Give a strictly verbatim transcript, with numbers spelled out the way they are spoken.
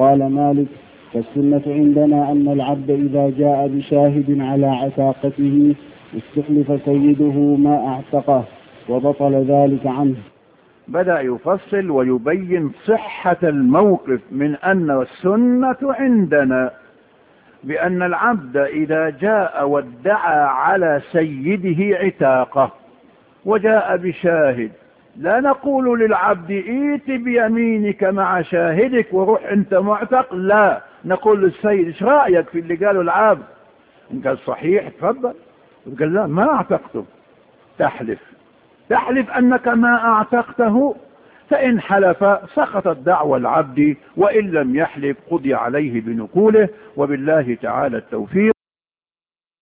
قال مالك: فالسنة عندنا أن العبد إذا جاء بشاهد على عتاقته استخلف سيده ما اعتقه وبطل ذلك عنه. بدأ يفصل ويبين صحة الموقف من أن السنة عندنا بأن العبد إذا جاء وادعى على سيده عتاقه وجاء بشاهد، لا نقول للعبد ائت بيمينك مع شاهدك وروح انت معتق، لا، نقول للسيد ايش رأيك في اللي قاله العبد؟ ان قال صحيح تفضل، قال لا ما اعتقته، تحلف تحلف انك ما اعتقته، فان حلف سقطت دعوى العبد، وان لم يحلف قضي عليه بنقوله، وبالله تعالى التوفيق.